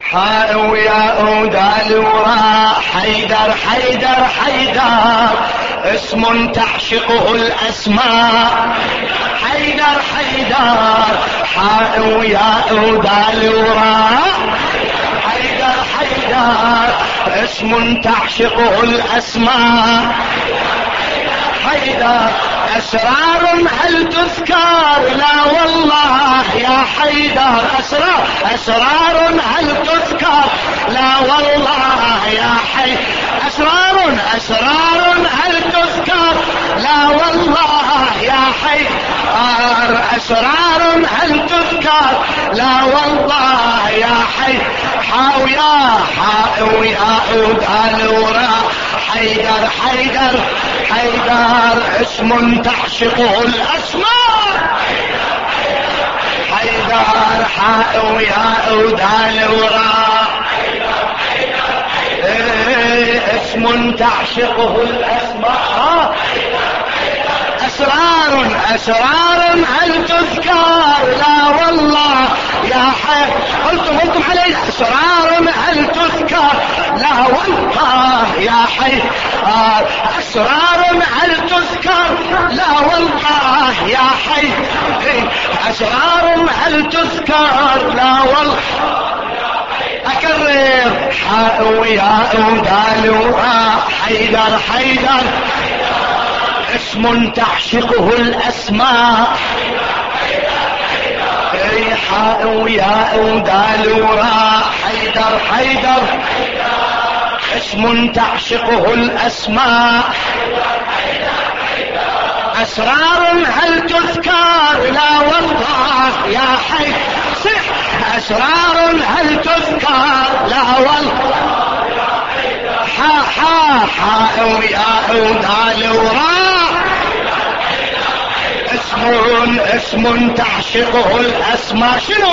ويا ودال وراء حيدر حيدر حيدر اسم تعشقه الأسماء حيدر حيدر ويا ودال وراء حيدر حيدر اسم تعشقه الأسماء حيدر أسرار هل تذكر لا والله يا حيدر أسرار هل تذكر لا والله يا حيدر أسرار هل تذكر لا والله يا حيدر أسرار هل تذكر لا والله يا حيدر ويا ودال وراء حيدر حيدر حيدر اسم تعشقه الأسماء حيدر ويا ودال وراء اسم تعشقه الأسماء أسرار هل تذكر لا والله يا حي قلتم علي أسرار هل تذكر لا والله يا حي أسرار هل تذكر لا والله يا حي أسرار هل تذكر لا والله أكرر ويا ودال وراء حيدر حيدر اسم تعشقه الأسماء ويا ودال وراء حيدر حيدر اسم تعشقه الأسماء أسرار هل تذكر لا والله يا حي أسرار هل تذكر لا والله ويا ودال وراء اسم تعشقه الأسماء شنو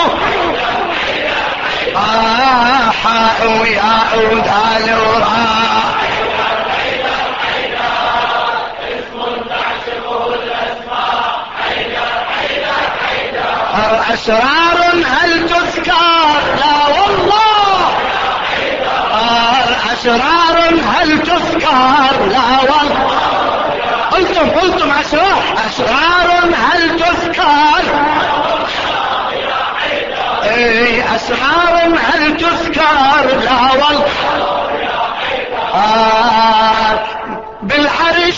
ويا ودال وراء أسرار هل تذكر لا والله أسرار هل تذكر لا والله قلتم أسرار هل تذكر أسرار هل تذكر لا والله بالعرش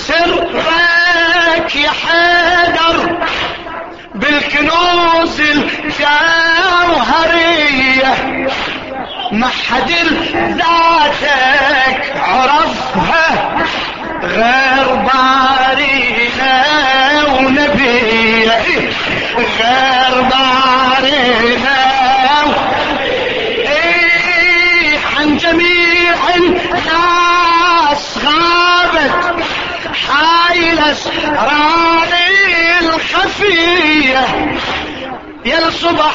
سرك يا حيدر بالكنوز الجوهرية ما حد ذاتك عرفها غير بارينا ونبيه غير بارينا عن جميع الناس غابت حايل اسرار الخفيه يا الصبح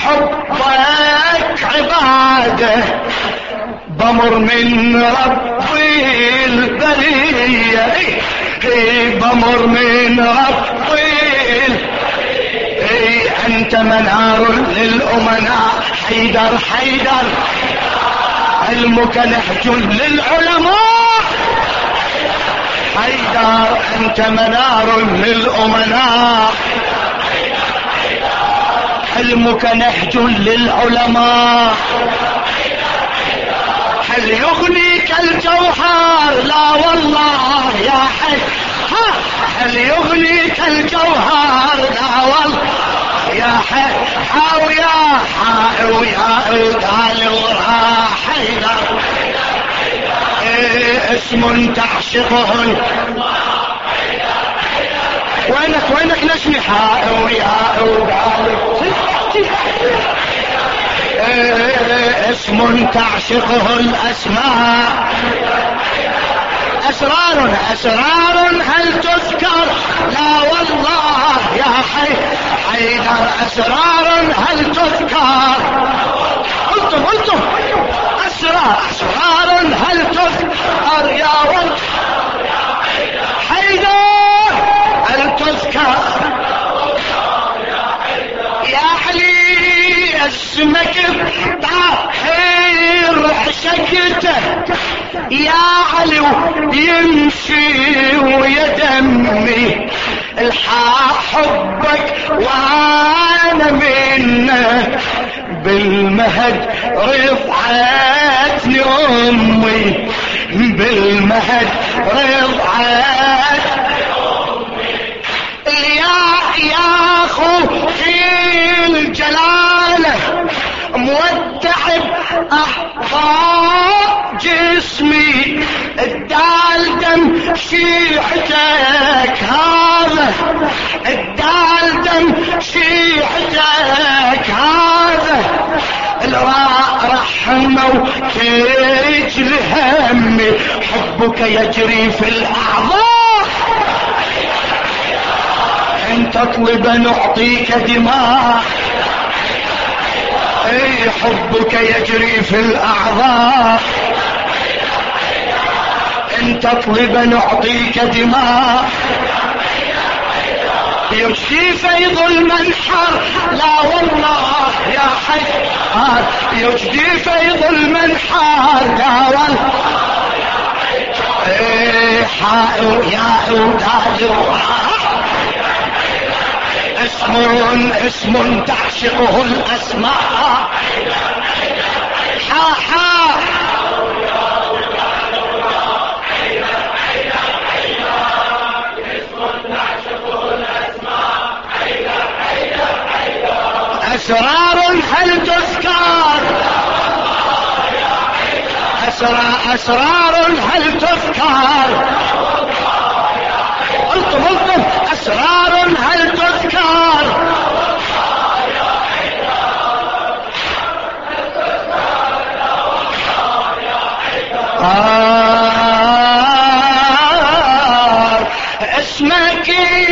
حبك عباده بمر من ربي البريه بمر من ربي انت منار للامناء حيدر حيدر علمك نهج للعلماء حيدر انت منار للامناء علمك نهج للعلماء هل يغنيك الجوهر لا والله يا حي هل يغنيك الجوهر لا والله يا حي ويا ودال وراء حيدر اسم تعشقه وينك نشمي ويا ودال اسم تعشقه الأسماء أسرار هل تذكر لا والله يا حيدر أسرار هل تذكر قلتم أسرار هل تذكر يا والله حيدر هل تذكر يا علي اسمك طاهر يا علي يمشي ويا دمي الحق حبك وانا منك بالمهد رفعتني امي بالمهد رفعتني يا اخوتي الجلاله مودع باحضان جسمي الدال دم شيعتك هذا الدال دم شيعتك هذا رحمه كيجل همي حبك يجري في الاعضاء ان تطلب نعطيك دماء اي حبك يجري في الاعضاء ان تطلب نعطيك دماء يجدي فيض المنحر لا والله يا حيدر يجدي فيض المنحر لا والله اي حائر يا عوداد اسم تعشقه الاسماء حا اسرار هل تذكر اسرار هل تذكر الطم اسرار هل تذكر اسمك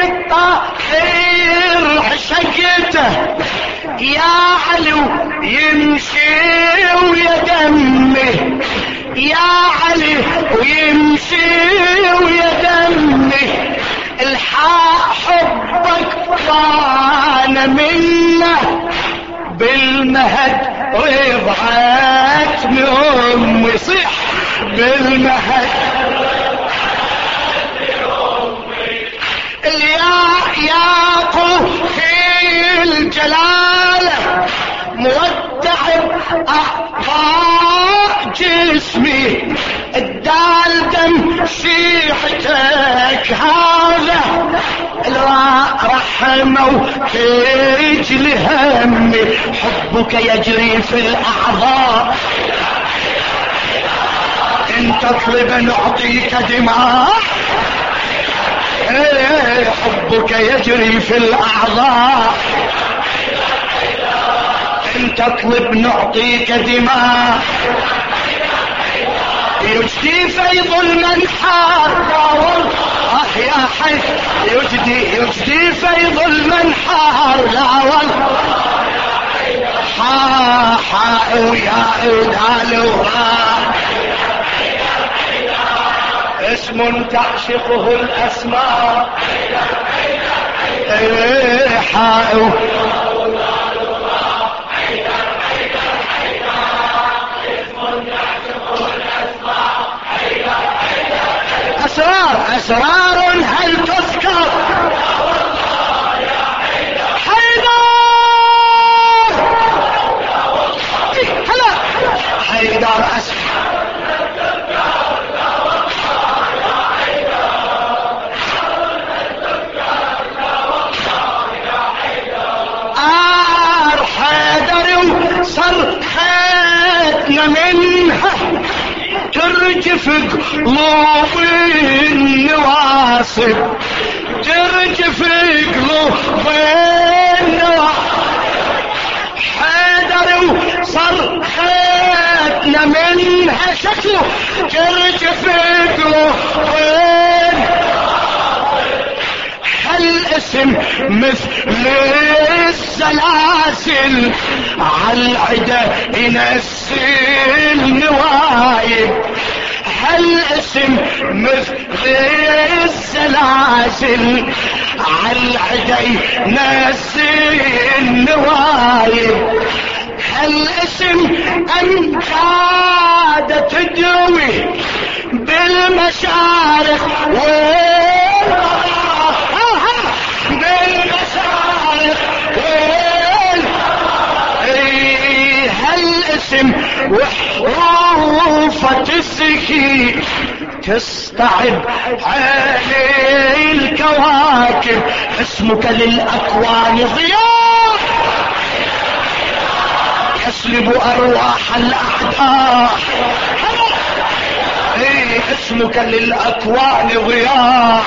الطاهر عشقته يا علي يمشي ويا دمي يا علي ويمشي ويا دمي الحق حبك وانا منه بالمهد رضعت من امي صيح بالمهد يا قوتي الجلاله مودع اعضاء جسمي الدال دم شيحتك هذا رحمه كيجل همي حبك يجري في الاعضاء ان تطلب نعطيك دماء حبك يجري في الاعضاء ان تطلب نعطيك دماء يجدي فيض المنحار يا حي يجدي فيض المنحار لا والله حا يا عودال اسم تعشقه الاسماء حاء اسرار هل تذكر حيدر هلا حيدر صرختنا منها ترجف قلوب النواصب ترجف قلوب النواصب حيدر صرختنا منها شكله ترجف قلوب الاسم مثل السلاسل عالعدا ينسل نوايب هالاسم مثل السلاسل عالعدا ينسل نوايب هالاسم انكاد تدوي بالمشارق بالمشارق هالاسم وحروفه تزكي تصطعد علي الكواكب. اسمك للأكوان ضياء يسلب أرواح الأعداء. اسمك للأكوان ضياء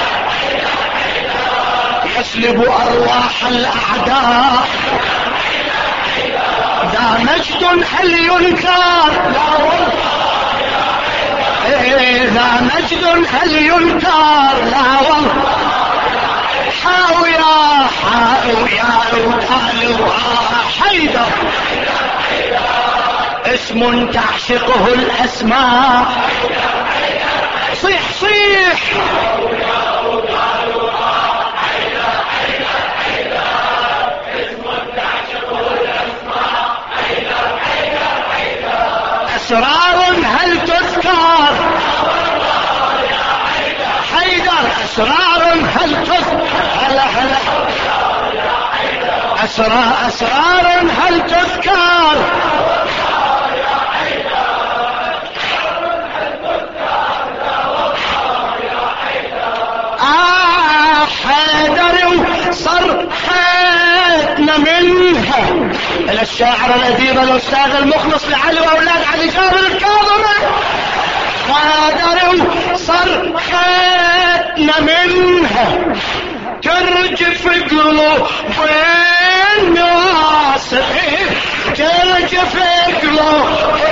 يسلب أرواح الأعداء. ذا مجد هل ينكر؟ لا والله. ذا مجد هل ينكر؟ لا والله. حاويا حاويا وتالوها حيدر اسم تعشقه الأسماء. صيح صيح أسرار هل تذكر؟ حيدر أسرار هل تذكر؟ هلا هلا أسرار هل تذكر؟ حيدر صرحتنا منها إلى الشاعر الأديب الأستاذ المخلص لعلي وأولاد علي جابر الكاظمي. حيدر صرحتنا منها ترجف قلوب الناس ترجف قلوب.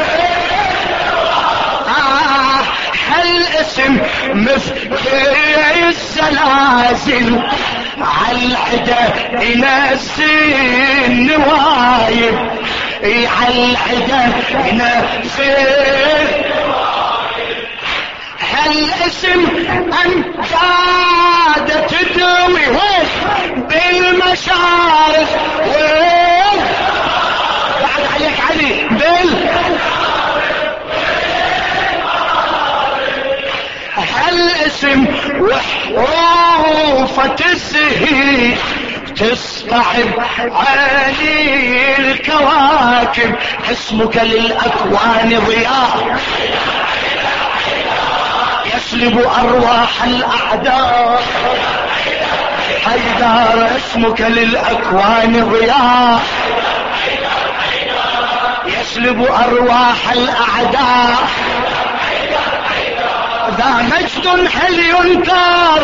هالاسم مفتاح الزلازل عالعدا ينزل النوايب. عالعدا ينزل هالاسم أنفاد تدوي وين بالمشارق وين بعد عليك علي هالاسم وحروفه تزهي تصطعد علي الكواكب. اسمك للأكوان ضياء يسلب أرواح الأعداء. حيدر اسمك للأكوان ضياء يسلب أرواح الأعداء. ذا مجد هل ينكر؟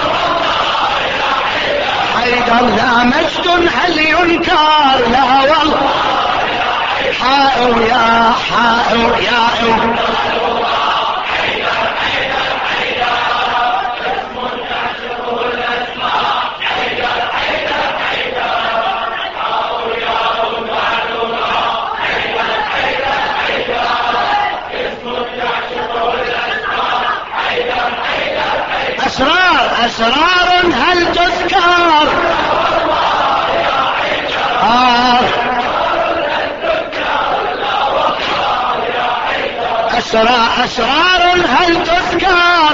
حيدر ذا مجد هل ينكر؟ لا والله. حاء يا حاء يا أسرار هل تذكر؟ أسرار هل تذكر؟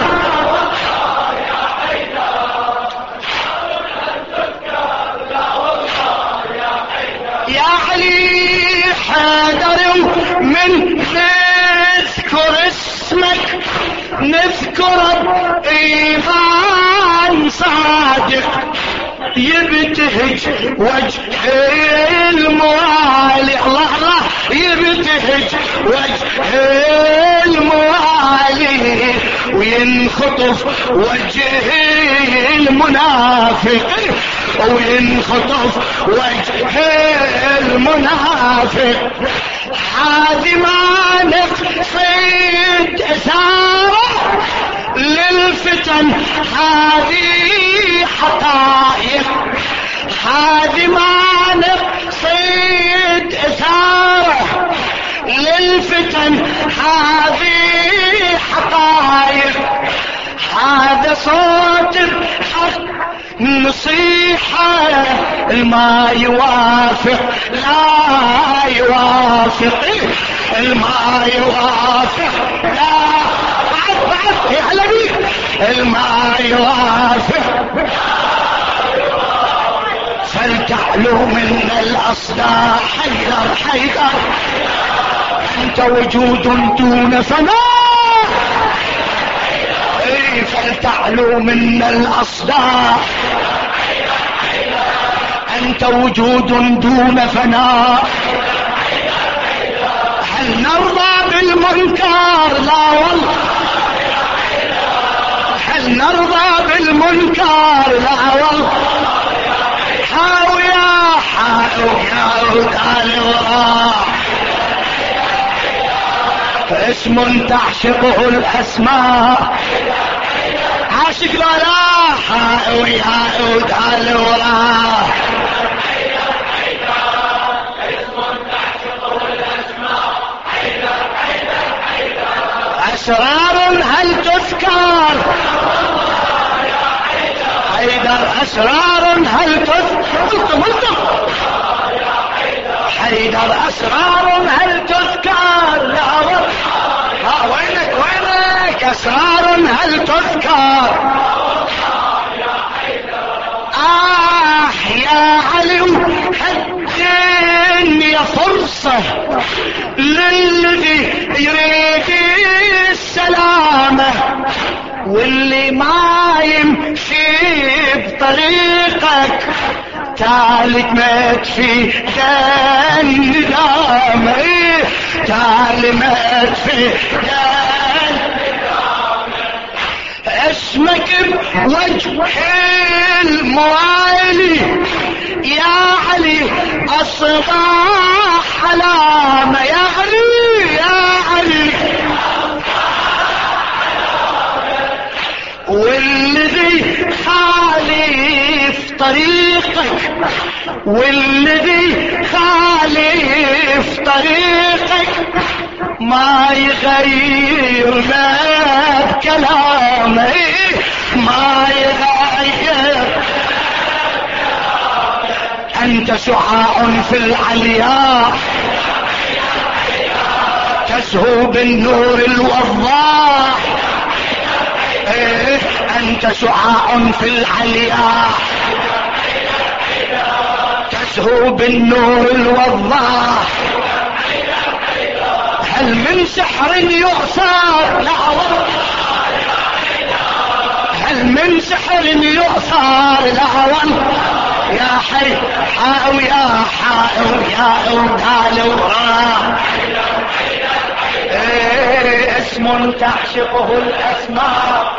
يا علي حيدر من نذكر اسمك نذكر إيمان صادق يبتهج وجه الموالي. الله الله يبتهج وجه الموالي وينخطف وجه المنافق وينخطف وجه المنافق. هذه ما نقصد إثارة للفتن هذه حقائق. هذه ما نقصد إثارة للفتن هذه حقائق. هذا صوت الحق نصيحة الما يوافق لا يوافق الما يوافق لا الماء يوافق فلتعلو منا الأصداع. حيدر حيدر أنت وجود دون فناء، فلتعلو منا الأصداع. أنت وجود دون فناء. هل نرضى بالمنكر؟ لا والله. هل نرضى بالمنكر؟ لا والله. حاوية حاوية وتعالوا اسم تعشقه الأسماء. عاشق لا لا حاوية وتعالوا أسرار هل تذكر؟ حيدر أسرار هل تذكر؟ حيدر أسرار هل تذكر؟ لا وينك وينك أسرار هل تذكر؟ يا علي الدنيا فرصة للذي يريد السلامة، واللي ما يمشي بطريقك تعال مات في الندامة. تعال مات في اسمك بوجه الموالي يا علي أصبح علامة. يا علي يا علي والذي خالف طريقك، والذي خالف طريقك ما يغير ما بكلامه، ما يغير. أنت شعاع في العلياء تزهو بالنور الوضاح. أنت شعاع في العلياء تزهو بالنور الوضاح. هل من سحر يؤثر؟ لا والله. هل من سحر يؤثر؟ لا والله. يا حي حاو يا حاو يا ودالو اسم تعشقه الأسماء.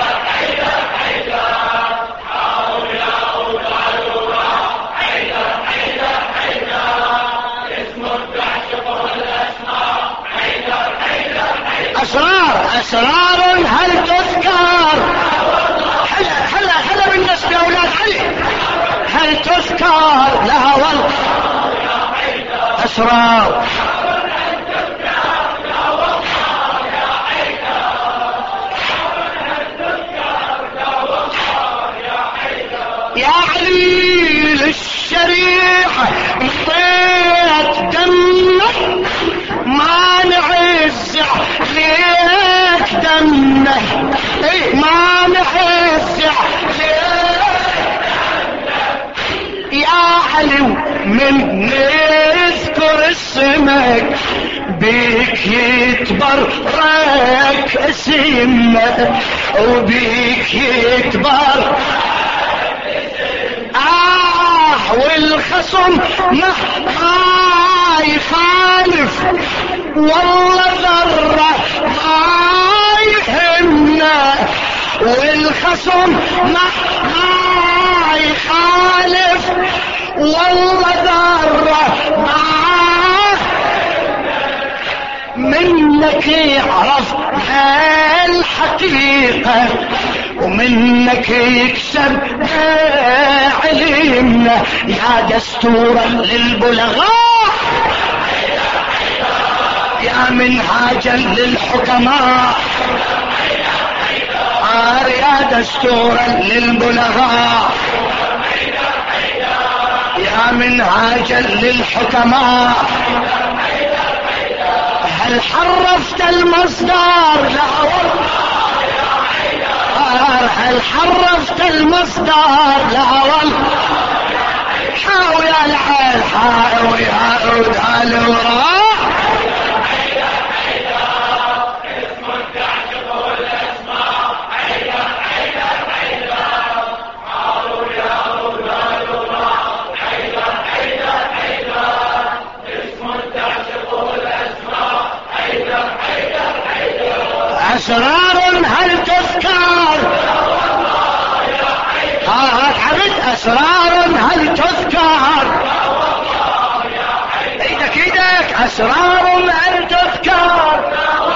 أسرار هل تذكر؟ هلا بالنسبة يا أولاد علي هل تذكر؟ لها والله. أسرار يا علي للشريعة انطيت دمك ما نعز عليك دمه. ما نعز عليك يا علي من نذكر اسمك بيك يتبرك اسمك وبيك يتبرك. والخصم ما يخالف والله ذرة ما يهمنا. والخصم ما يخالف والله ذرة ما منك يعرف الحقيقة ومنك يكسب علمنا. يا دستورا للبلغاء يا منهاجا للحكماء. يا دستورا للبلغاء يا منهاجا للحكماء. هل حرفت المصدر؟ لا والله. المصدر، هل حرفت المصدر؟ لا والله. حاو يا العين حاو يا عود الوراء. أسرار هل تذكر؟ هات عبد. أسرار هل تذكر؟ ايدك ايدك. أسرار هل تذكر؟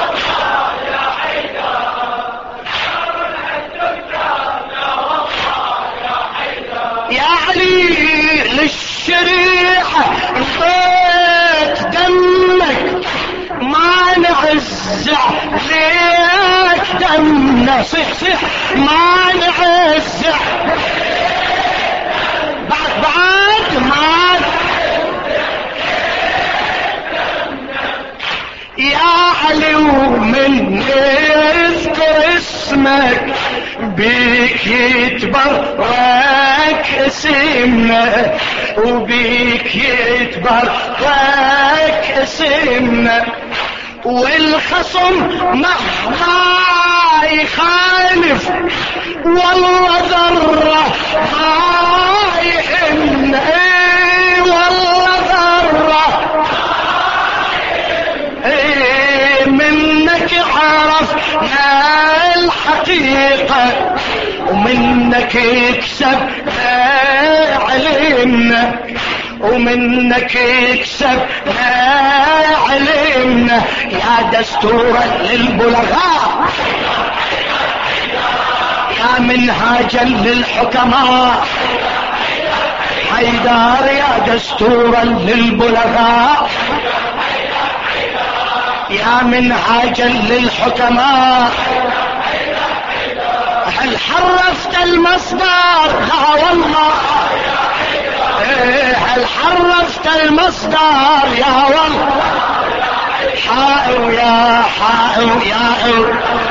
يا علي للشريحة انطيت دمك، مانع الزعلك دمنا. صيح صيح. مانع الزعل بعد ما يا علي ومن يذكر اسمك بيك يتبرك اسمنا، وبيك يتبرك اسمنا. والخصم مهما يخالف والله ذرة ما يهم. اي والله ذرة منك عرفنا الحقيقة، ومنك يكسبنا علمنا، ومنك يكسبنا علمنا. يا دستورا للبلغاء، يا منهاجا للحكماء، حيدار يا دستورا للبلغاء، يا منهاجا للحكماء. هل حرفت المصدر؟ لا والله. هل حرفت المصدر؟ يا والله. حاء يا حاء يا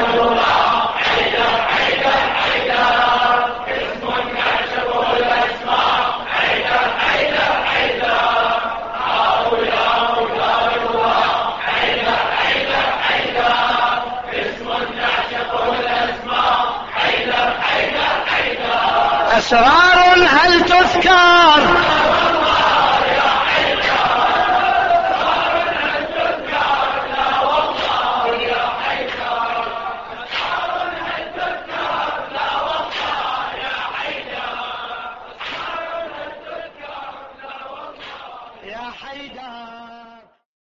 أسرار هل تذكر؟ يا حيدر.